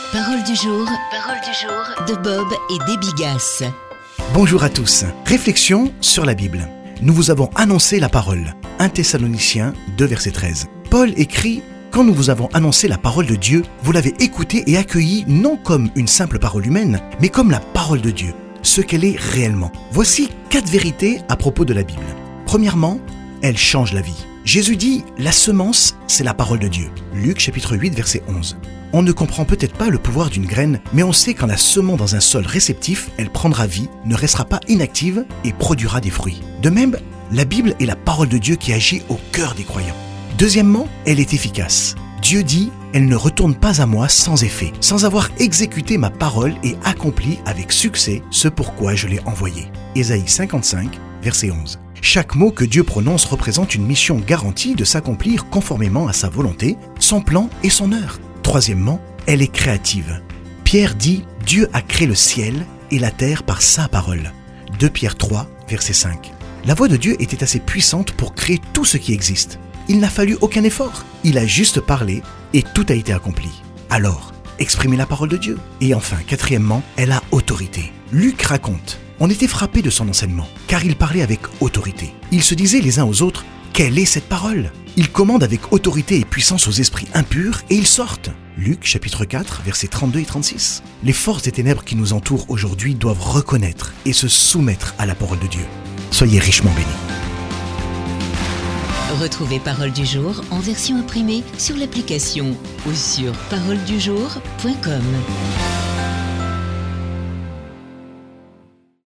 Parole du jour de Bob et Debbie Gass. Bonjour à tous. Réflexion sur la Bible. Nous vous avons annoncé la parole. 1 Thessaloniciens 2, verset 13. Paul écrit « Quand nous vous avons annoncé la parole de Dieu, vous l'avez écoutée et accueillie non comme une simple parole humaine, mais comme la parole de Dieu, ce qu'elle est réellement. » Voici 4 vérités à propos de la Bible. Premièrement, elle change la vie. Jésus dit « La semence, c'est la parole de Dieu ». Luc chapitre 8, verset 11. On ne comprend peut-être pas le pouvoir d'une graine, mais on sait qu'en la semant dans un sol réceptif, elle prendra vie, ne restera pas inactive et produira des fruits. De même, la Bible est la parole de Dieu qui agit au cœur des croyants. Deuxièmement, elle est efficace. Dieu dit « Elle ne retourne pas à moi sans effet, sans avoir exécuté ma parole et accompli avec succès ce pourquoi je l'ai envoyé. » Ésaïe 55, verset 11. Chaque mot que Dieu prononce représente une mission garantie de s'accomplir conformément à sa volonté, son plan et son heure. Troisièmement, elle est créative. Pierre dit « Dieu a créé le ciel et la terre par sa parole. » 2 Pierre 3, verset 5. La voix de Dieu était assez puissante pour créer tout ce qui existe. Il n'a fallu aucun effort. Il a juste parlé et tout a été accompli. Alors, exprimez la parole de Dieu. Et enfin, quatrièmement, elle a autorité. Luc raconte « On était frappés de son enseignement, car il parlait avec autorité. Ils se disaient les uns aux autres « Quelle est cette parole ?» Il commande avec autorité et puissance aux esprits impurs et ils sortent. Luc chapitre 4, versets 32 et 36. Les forces des ténèbres qui nous entourent aujourd'hui doivent reconnaître et se soumettre à la parole de Dieu. Soyez richement bénis. Retrouvez Parole du jour en version imprimée sur l'application ou sur paroledujour.com.